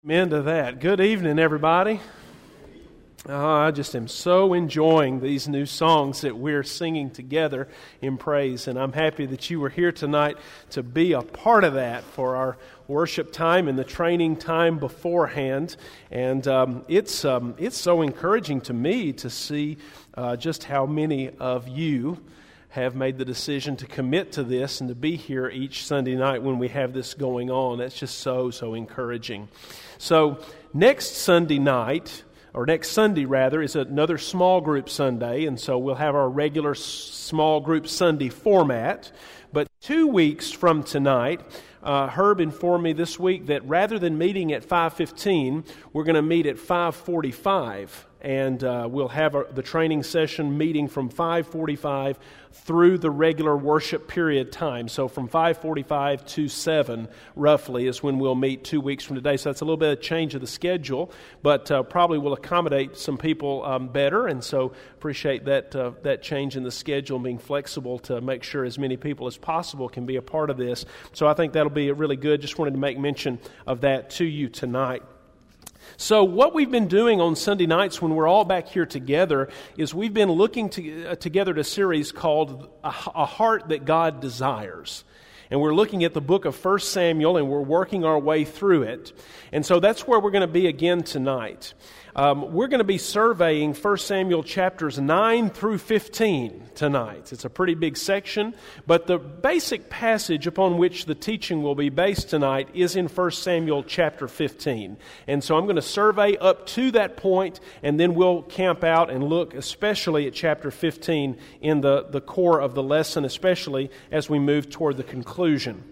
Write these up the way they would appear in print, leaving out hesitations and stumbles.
Amen to that. Good evening, everybody. I just am so enjoying these new songs that we're singing together in praise, and I'm happy that you were here tonight to be a part of that for our worship time and the training time beforehand. And it's so encouraging to me to see just how many of you have made the decision to commit to this and to be here each Sunday night when we have this going on. That's just so encouraging. So next Sunday night, or next Sunday rather, is another small group Sunday, and so we'll have our regular small group Sunday format. But 2 weeks from tonight, Herb informed me this week that rather than meeting at 5:15, we're going to meet at 5:45. And we'll have the training session meeting from 5:45 through the regular worship period time. So from 5:45 to 7, roughly, is when we'll meet 2 weeks from today. So that's a little bit of change of the schedule, but probably will accommodate some people better. And so appreciate that change in the schedule, being flexible to make sure as many people as possible can be a part of this. So I think that'll be really good. Just wanted to make mention of that to you tonight. So what we've been doing on Sunday nights when we're all back here together is we've been looking together at a series called A Heart That God Desires. And we're looking at the book of 1 Samuel, and we're working our way through it. And so that's where we're going to be again tonight. We're going to be surveying 1 Samuel chapters 9 through 15 tonight. It's a pretty big section, but the basic passage upon which the teaching will be based tonight is in 1 Samuel chapter 15. And so I'm going to survey up to that point, and then we'll camp out and look especially at chapter 15 in the core of the lesson, especially as we move toward the conclusion.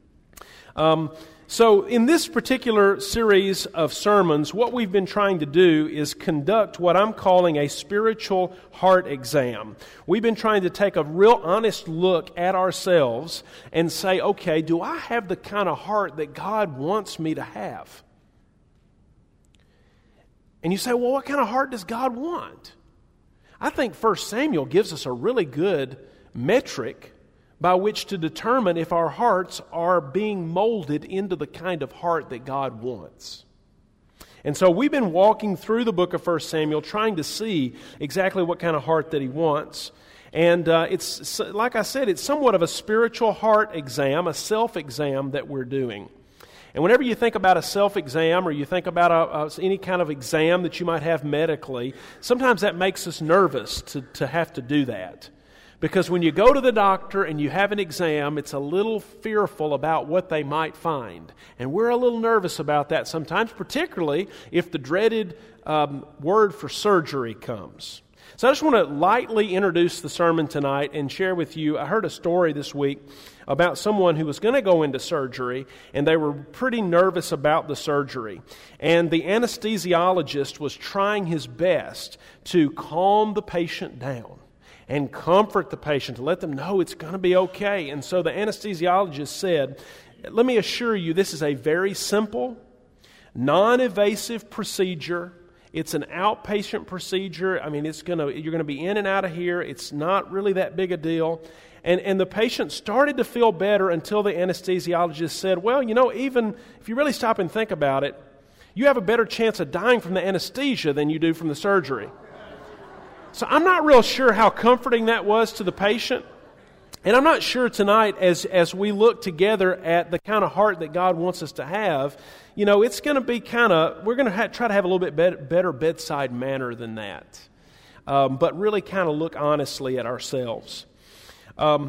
So in this particular series of sermons, what we've been trying to do is conduct what I'm calling a spiritual heart exam. We've been trying to take a real honest look at ourselves and say, okay, do I have the kind of heart that God wants me to have? And you say, well, what kind of heart does God want? I think 1 Samuel gives us a really good metric by which to determine if our hearts are being molded into the kind of heart that God wants. And so we've been walking through the book of 1 Samuel trying to see exactly what kind of heart that He wants. And it's, like I said, it's somewhat of a spiritual heart exam, a self-exam that we're doing. And whenever you think about a self-exam or you think about any kind of exam that you might have medically, sometimes that makes us nervous to have to do that. Because when you go to the doctor and you have an exam, it's a little fearful about what they might find. And we're a little nervous about that sometimes, particularly if the dreaded word for surgery comes. So I just want to lightly introduce the sermon tonight and share with you, I heard a story this week about someone who was going to go into surgery, and they were pretty nervous about the surgery. And the anesthesiologist was trying his best to calm the patient down and comfort the patient, to let them know it's going to be okay. And so the anesthesiologist said, let me assure you, this is a very simple, non-invasive procedure. It's an outpatient procedure. I mean, you're going to be in and out of here. It's not really that big a deal. And the patient started to feel better until the anesthesiologist said, well, even if you really stop and think about it, you have a better chance of dying from the anesthesia than you do from the surgery. So I'm not real sure how comforting that was to the patient. And I'm not sure tonight as we look together at the kind of heart that God wants us to have, it's going to be we're going to try to have a little bit better bedside manner than that. But really kind of look honestly at ourselves. I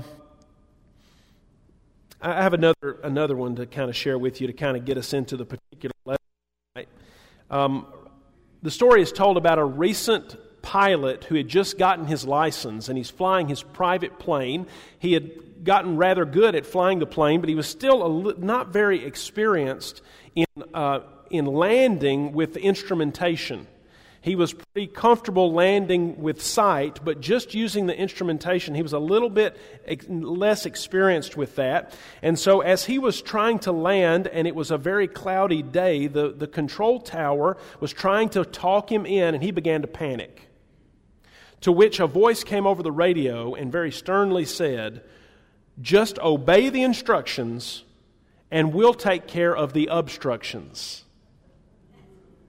have another one to kind of share with you to kind of get us into the particular lesson. The story is told about a recent pilot who had just gotten his license, and he's flying his private plane. He had gotten rather good at flying the plane, but he was still not very experienced in landing with the instrumentation. He was pretty comfortable landing with sight, but just using the instrumentation, he was a little bit less experienced with that. And so as he was trying to land, and it was a very cloudy day, the control tower was trying to talk him in, and he began to panic. To which a voice came over the radio and very sternly said, just obey the instructions and we'll take care of the obstructions.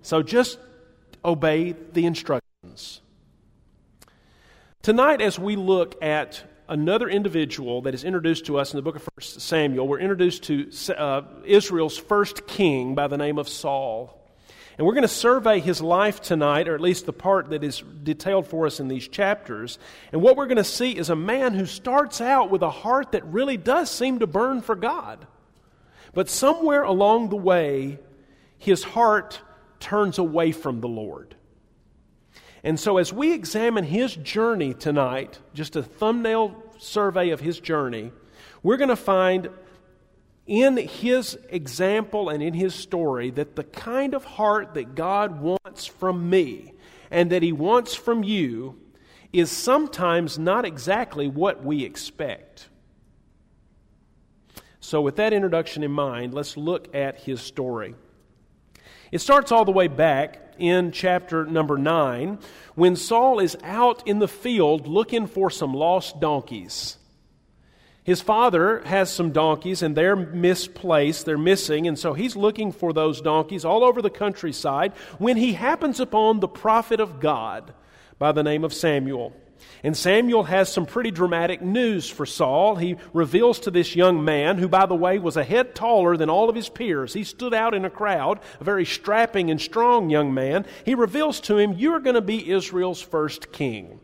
So just obey the instructions. Tonight, as we look at another individual that is introduced to us in the book of 1 Samuel, we're introduced to Israel's first king by the name of Saul. And we're going to survey his life tonight, or at least the part that is detailed for us in these chapters. And what we're going to see is a man who starts out with a heart that really does seem to burn for God. But somewhere along the way, his heart turns away from the Lord. And so as we examine his journey tonight, just a thumbnail survey of his journey, we're going to find in his example and in his story that the kind of heart that God wants from me and that He wants from you is sometimes not exactly what we expect. So with that introduction in mind, let's look at his story. It starts all the way back in chapter number 9 when Saul is out in the field looking for some lost donkeys. His father has some donkeys and they're misplaced, they're missing, and so he's looking for those donkeys all over the countryside when he happens upon the prophet of God by the name of Samuel. And Samuel has some pretty dramatic news for Saul. He reveals to this young man, who by the way was a head taller than all of his peers, he stood out in a crowd, a very strapping and strong young man. He reveals to him, "You are going to be Israel's first king."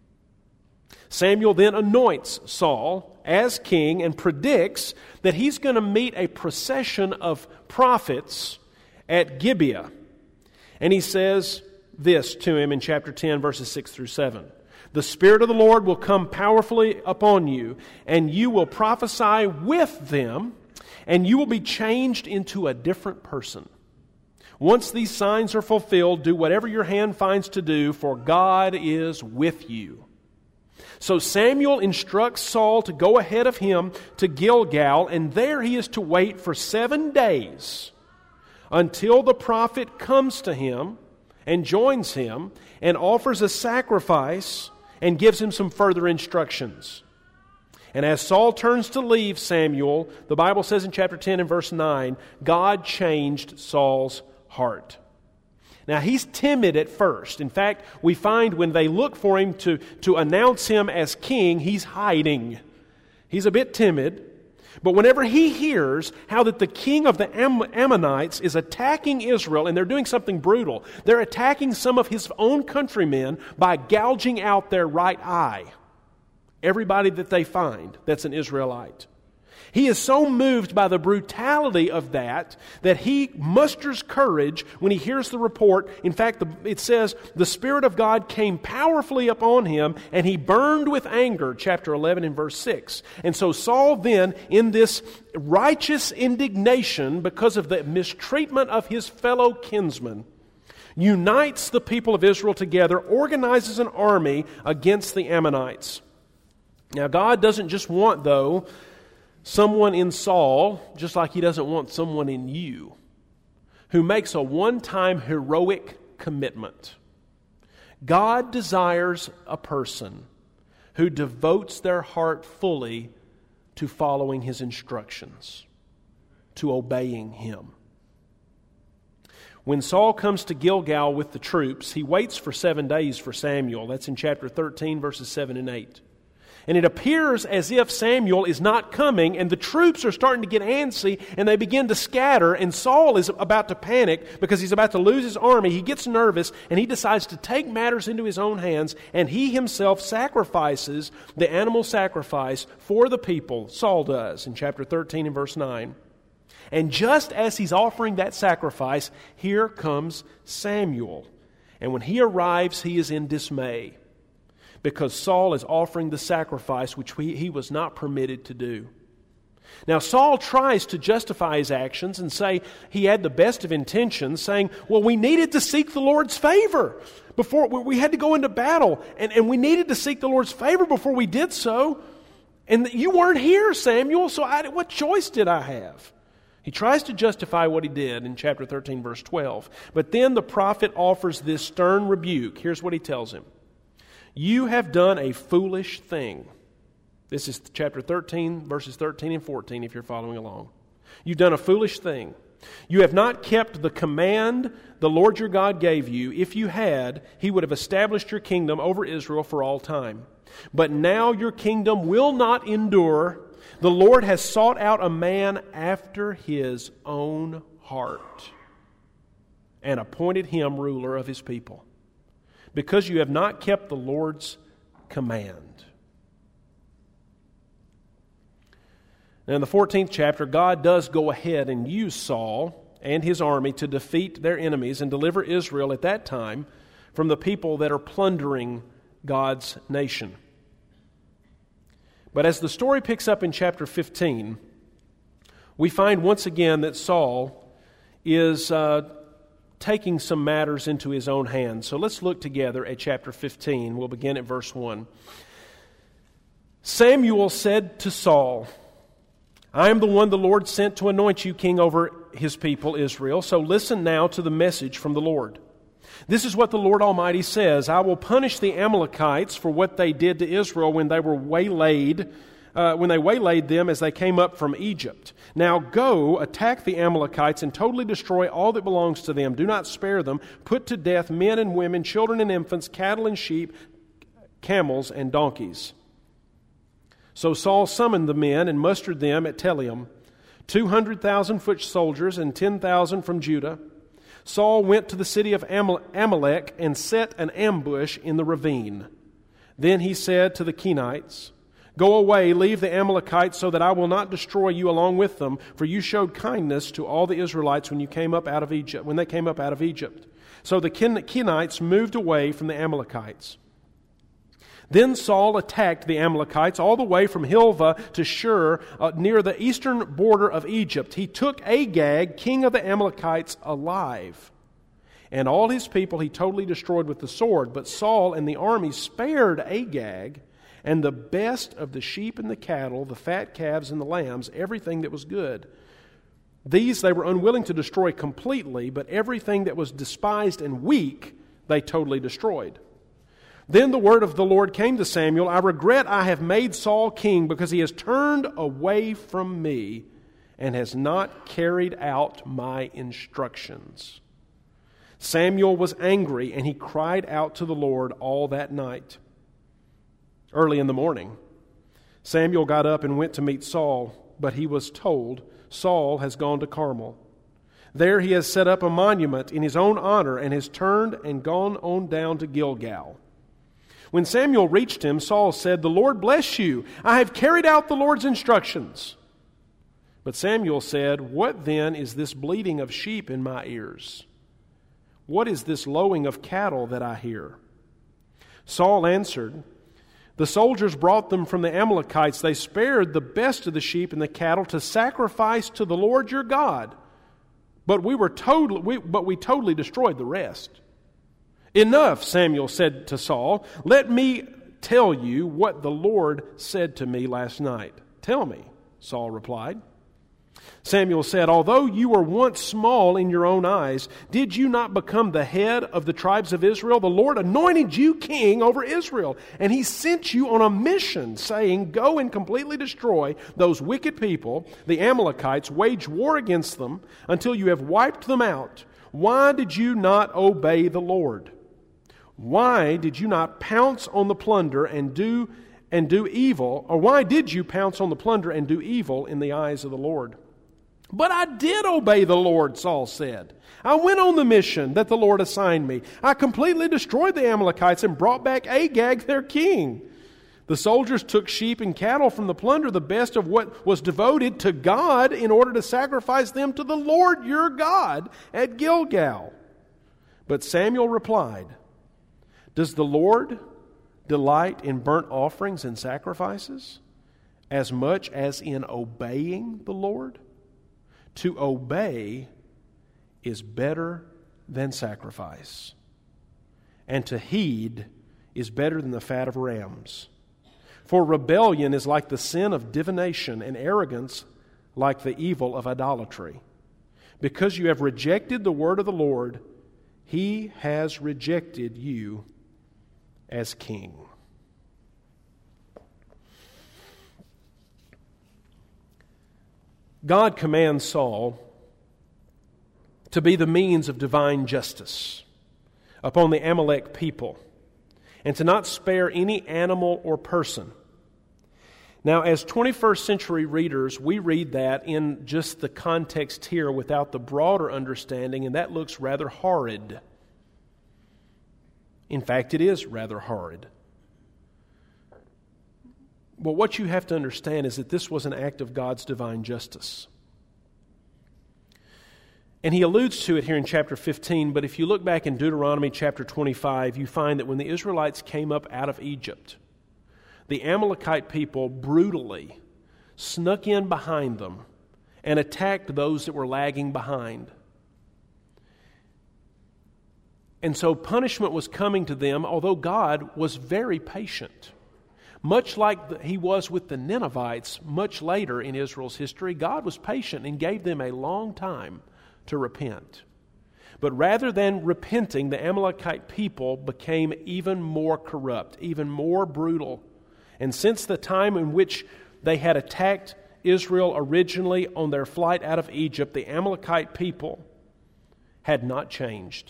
Samuel then anoints Saul as king and predicts that he's going to meet a procession of prophets at Gibeah. And he says this to him in chapter 10, verses 6 through 7. "The Spirit of the Lord will come powerfully upon you, and you will prophesy with them, and you will be changed into a different person. Once these signs are fulfilled, do whatever your hand finds to do, for God is with you." So Samuel instructs Saul to go ahead of him to Gilgal, and there he is to wait for 7 days until the prophet comes to him and joins him and offers a sacrifice and gives him some further instructions. And as Saul turns to leave Samuel, the Bible says in chapter 10 and verse 9, God changed Saul's heart. Now, he's timid at first. In fact, we find when they look for him to announce him as king, he's hiding. He's a bit timid. But whenever he hears how that the king of the Ammonites is attacking Israel, and they're doing something brutal, they're attacking some of his own countrymen by gouging out their right eye. Everybody that they find that's an Israelite. He is so moved by the brutality of that he musters courage when he hears the report. In fact, it says, the Spirit of God came powerfully upon him, and he burned with anger, chapter 11 and verse 6. And so Saul then, in this righteous indignation because of the mistreatment of his fellow kinsmen, unites the people of Israel together, organizes an army against the Ammonites. Now, God doesn't just want, though, someone in Saul, just like He doesn't want someone in you, who makes a one-time heroic commitment. God desires a person who devotes their heart fully to following His instructions, to obeying Him. When Saul comes to Gilgal with the troops, he waits for 7 days for Samuel. That's in chapter 13, verses 7 and 8. And it appears as if Samuel is not coming, and the troops are starting to get antsy, and they begin to scatter, and Saul is about to panic because he's about to lose his army. He gets nervous, and he decides to take matters into his own hands, and he himself sacrifices the animal sacrifice for the people. Saul does in chapter 13 and verse 9. And just as he's offering that sacrifice, here comes Samuel. And when he arrives, he is in dismay, because Saul is offering the sacrifice which he was not permitted to do. Now, Saul tries to justify his actions and say he had the best of intentions, saying, well, we needed to seek the Lord's favor before we had to go into battle, and we needed to seek the Lord's favor before we did so. And you weren't here, Samuel, so what choice did I have? He tries to justify what he did in chapter 13, verse 12. But then the prophet offers this stern rebuke. Here's what he tells him. You have done a foolish thing. This is chapter 13, verses 13 and 14, if you're following along. You've done a foolish thing. You have not kept the command the Lord your God gave you. If you had, He would have established your kingdom over Israel for all time. But now your kingdom will not endure. The Lord has sought out a man after His own heart and appointed him ruler of His people, because you have not kept the Lord's command. Now in the 14th chapter, God does go ahead and use Saul and his army to defeat their enemies and deliver Israel at that time from the people that are plundering God's nation. But as the story picks up in chapter 15, we find once again that Saul is taking some matters into his own hands. So let's look together at chapter 15. We'll begin at verse 1. Samuel said to Saul, I am the one the Lord sent to anoint you king over His people Israel. So listen now to the message from the Lord. This is what the Lord Almighty says, I will punish the Amalekites for what they did to Israel when they were waylaid, when they waylaid them as they came up from Egypt. Now go, attack the Amalekites and totally destroy all that belongs to them. Do not spare them. Put to death men and women, children and infants, cattle and sheep, camels and donkeys. So Saul summoned the men and mustered them at Telaim, 200,000 foot soldiers and 10,000 from Judah. Saul went to the city of Amalek and set an ambush in the ravine. Then he said to the Kenites, Go away, leave the Amalekites, so that I will not destroy you along with them, for you showed kindness to all the Israelites when they came up out of Egypt. So the Kenites moved away from the Amalekites. Then Saul attacked the Amalekites all the way from Hilvah to Shur, near the eastern border of Egypt. He took Agag, king of the Amalekites, alive. And all his people he totally destroyed with the sword. But Saul and the army spared Agag, and the best of the sheep and the cattle, the fat calves and the lambs, everything that was good. These they were unwilling to destroy completely, but everything that was despised and weak they totally destroyed. Then the word of the Lord came to Samuel, I regret I have made Saul king, because he has turned away from me and has not carried out my instructions. Samuel was angry, and he cried out to the Lord all that night. Early in the morning, Samuel got up and went to meet Saul, but he was told, Saul has gone to Carmel. There he has set up a monument in his own honor and has turned and gone on down to Gilgal. When Samuel reached him, Saul said, The Lord bless you. I have carried out the Lord's instructions. But Samuel said, What then is this bleating of sheep in my ears? What is this lowing of cattle that I hear? Saul answered, The soldiers brought them from the Amalekites. They spared the best of the sheep and the cattle to sacrifice to the Lord your God. But we totally destroyed the rest. Enough, Samuel said to Saul. Let me tell you what the Lord said to me last night. Tell me, Saul replied. Samuel said, Although you were once small in your own eyes, did you not become the head of the tribes of Israel? The Lord anointed you king over Israel, and He sent you on a mission, saying, Go and completely destroy those wicked people, the Amalekites, wage war against them until you have wiped them out. Why did you not obey the Lord? Why did you not pounce on the plunder and do evil? Or why did you pounce on the plunder and do evil in the eyes of the Lord? But I did obey the Lord, Saul said. I went on the mission that the Lord assigned me. I completely destroyed the Amalekites and brought back Agag, their king. The soldiers took sheep and cattle from the plunder, the best of what was devoted to God, in order to sacrifice them to the Lord your God at Gilgal. But Samuel replied, Does the Lord delight in burnt offerings and sacrifices as much as in obeying the Lord? To obey is better than sacrifice, and to heed is better than the fat of rams. For rebellion is like the sin of divination, and arrogance like the evil of idolatry. Because you have rejected the word of the Lord, He has rejected you as king. God commands Saul to be the means of divine justice upon the Amalek people, and to not spare any animal or person. Now, as 21st century readers, we read that in just the context here without the broader understanding, and that looks rather horrid. In fact, it is rather horrid. But what you have to understand is that this was an act of God's divine justice. And he alludes to it here in chapter 15, but if you look back in Deuteronomy chapter 25, you find that when the Israelites came up out of Egypt, the Amalekite people brutally snuck in behind them and attacked those that were lagging behind. And so punishment was coming to them, although God was very patient. Much like he was with the Ninevites much later in Israel's history, God was patient and gave them a long time to repent. But rather than repenting, the Amalekite people became even more corrupt, even more brutal. And since the time in which they had attacked Israel originally on their flight out of Egypt, the Amalekite people had not changed.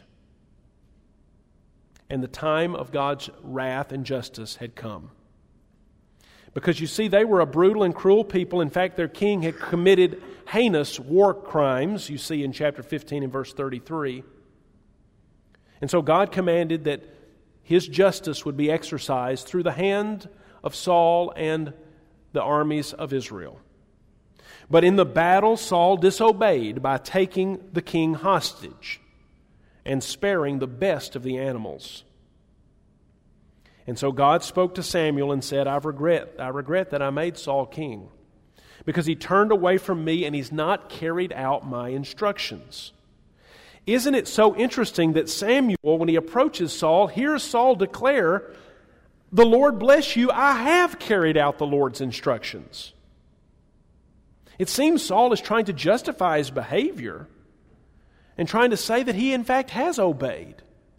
And the time of God's wrath and justice had come. Because you see, they were a brutal and cruel people. In fact, their king had committed heinous war crimes, you see in chapter 15 and verse 33. And so God commanded that His justice would be exercised through the hand of Saul and the armies of Israel. But in the battle, Saul disobeyed by taking the king hostage and sparing the best of the animals. And so God spoke to Samuel and said, I regret that I made Saul king, because he turned away from me and he's not carried out my instructions. Isn't it so interesting that Samuel, when he approaches Saul, hears Saul declare, the Lord bless you, I have carried out the Lord's instructions. It seems Saul is trying to justify his behavior and trying to say that he in fact has obeyed.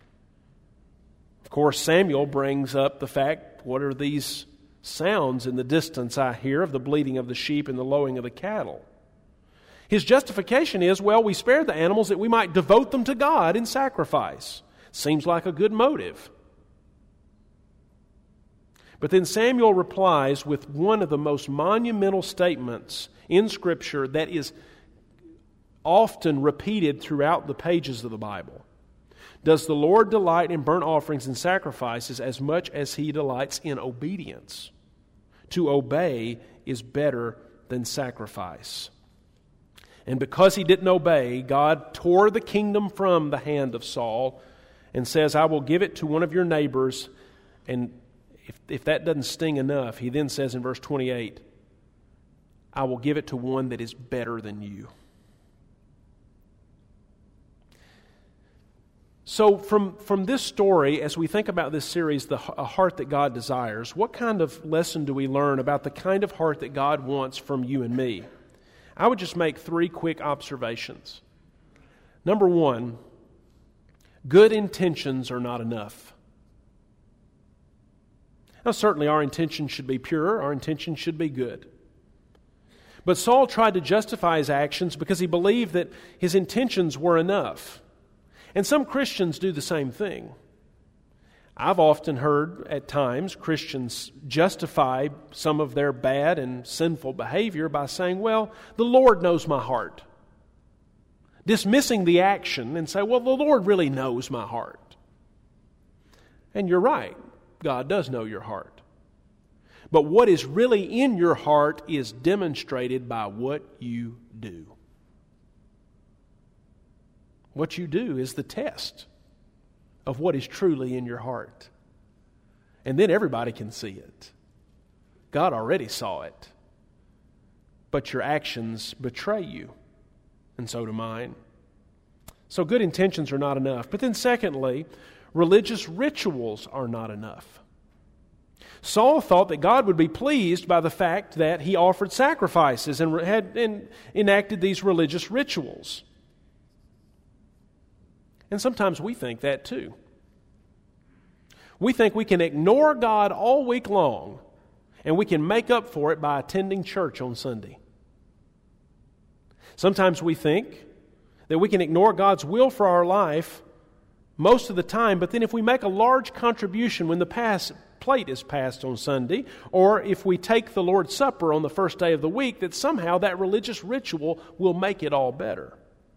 Of course, Samuel brings up the fact, what are these sounds in the distance I hear of the bleating of the sheep and the lowing of the cattle? His justification is, well, we spared the animals that we might devote them to God in sacrifice. Seems like a good motive. But then Samuel replies with one of the most monumental statements in Scripture that is often repeated throughout the pages of the Bible. Does the Lord delight in burnt offerings and sacrifices as much as He delights in obedience? To obey is better than sacrifice. And because he didn't obey, God tore the kingdom from the hand of Saul and says, I will give it to one of your neighbors. And if that doesn't sting enough, he then says in verse 28, I will give it to one that is better than you. So from this story, as we think about this series, a heart that God desires, what kind of lesson do we learn about the kind of heart that God wants from you and me? I would just make 3 quick observations. Number 1, good intentions are not enough. Now, certainly our intentions should be pure, our intentions should be good. But Saul tried to justify his actions because he believed that his intentions were enough. And some Christians do the same thing. I've often heard at times Christians justify some of their bad and sinful behavior by saying, well, the Lord knows my heart. Dismissing the action and say, well, the Lord really knows my heart. And you're right. God does know your heart. But what is really in your heart is demonstrated by what you do. What you do is the test of what is truly in your heart. And then everybody can see it. God already saw it. But your actions betray you. And so do mine. So good intentions are not enough. But then secondly, religious rituals are not enough. Saul thought that God would be pleased by the fact that he offered sacrifices and had enacted these religious rituals. And sometimes we think that too. We think we can ignore God all week long and we can make up for it by attending church on Sunday. Sometimes we think That we can ignore God's will for our life most of the time, but then if we make a large contribution when the plate is passed on Sunday, or if we take the Lord's Supper on the first day of the week, that somehow that religious ritual will make it all better.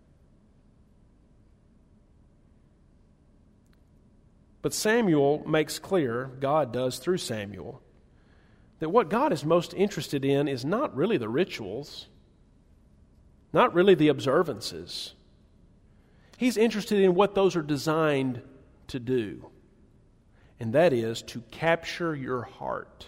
But Samuel makes clear, God does through Samuel, that what God is most interested in is not really the rituals, not really the observances. He's interested in what those are designed to do, and that is to capture your heart.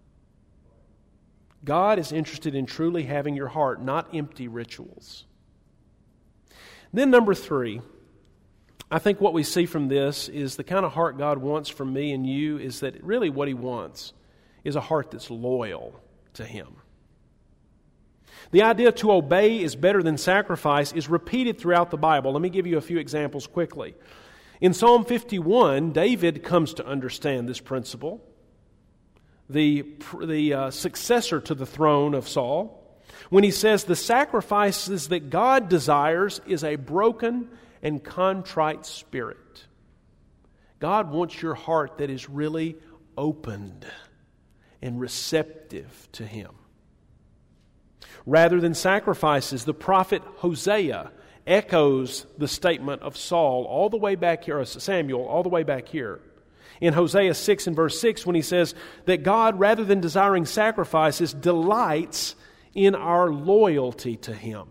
God is interested in truly having your heart, not empty rituals. Then number 3, I think what we see from this is the kind of heart God wants from me and you is that really what He wants is a heart that's loyal to Him. The idea to obey is better than sacrifice is repeated throughout the Bible. Let me give you a few examples quickly. In Psalm 51, David comes to understand this principle. The successor to the throne of Saul, when he says the sacrifices that God desires is a broken and contrite spirit. God wants your heart that is really opened and receptive to Him. Rather than sacrifices, the prophet Hosea echoes the statement of Saul all the way back here, or Samuel, all the way back here. In Hosea 6 and verse 6, when he says that God, rather than desiring sacrifices, delights in our loyalty to Him.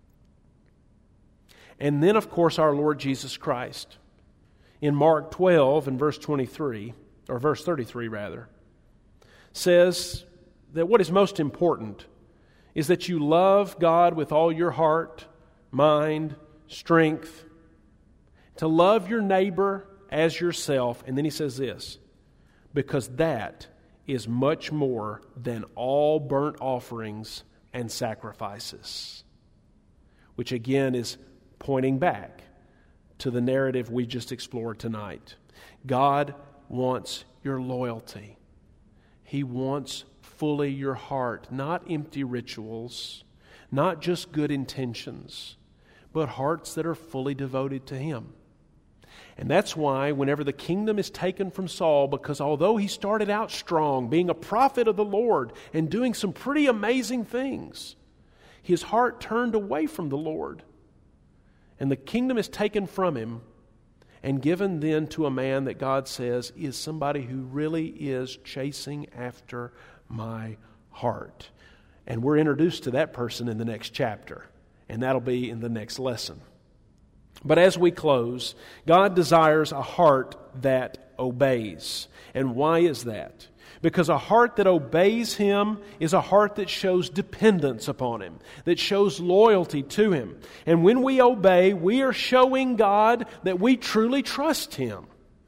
And then, of course, our Lord Jesus Christ. In Mark 12 and verse 23, or verse 33 rather, says that what is most important is that you love God with all your heart, mind, strength, to love your neighbor as yourself. And then he says this, because that is much more than all burnt offerings and sacrifices. Which again is pointing back to the narrative we just explored tonight. God wants your loyalty. He wants fully your heart, not empty rituals, not just good intentions, but hearts that are fully devoted to Him. And that's why whenever the kingdom is taken from Saul, because although he started out strong, being a prophet of the Lord and doing some pretty amazing things, his heart turned away from the Lord. And the kingdom is taken from him and given then to a man that God says is somebody who really is chasing after my heart. And we're introduced to that person in the next chapter, and that'll be in the next lesson. But as we close, God desires a heart that obeys. And why is that? Because a heart that obeys Him is a heart that shows dependence upon Him, that shows loyalty to Him. And when we obey, we are showing God that we truly trust Him.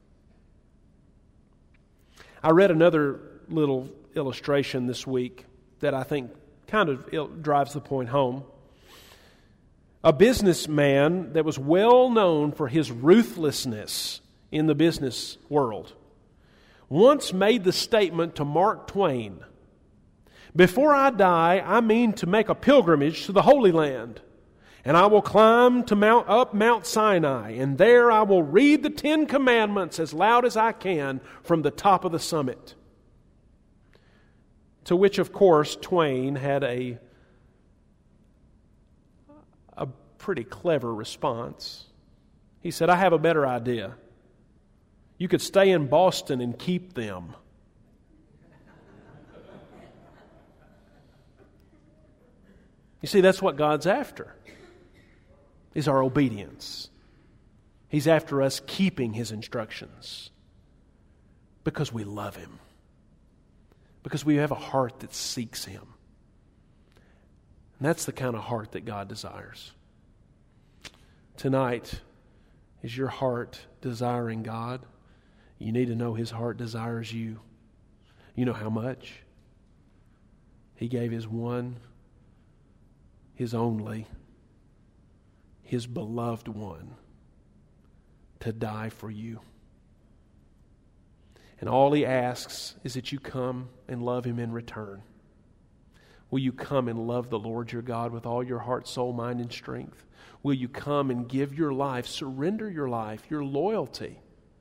I read another little illustration this week that I think kind of drives the point home. A businessman that was well known for his ruthlessness in the business world once made the statement to Mark Twain, "Before I die, I mean to make a pilgrimage to the Holy Land, and I will climb up Mount Sinai, and there I will read the 10 Commandments as loud as I can from the top of the summit." To which, of course, Twain had a pretty clever response. He said, "I have a better idea. You could stay in Boston and keep them." You see, that's what God's after, is our obedience. He's after us keeping His instructions because we love Him, because we have a heart that seeks Him. And that's the kind of heart that God desires. Tonight, is your heart desiring God? You need to know His heart desires you. You know how much? He gave His one, His only, His beloved one to die for you. And all He asks is that you come and love Him in return. Will you come and love the Lord your God with all your heart, soul, mind, and strength? Will you come and give your life, surrender your life, your loyalty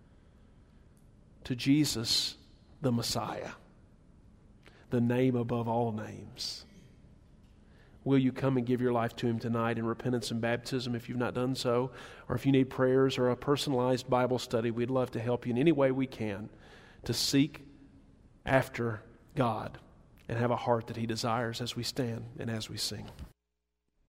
to Jesus, the Messiah, the name above all names? Will you come and give your life to Him tonight in repentance and baptism if you've not done so? Or if you need prayers or a personalized Bible study, we'd love to help you in any way we can to seek after God and have a heart that He desires as we stand and as we sing.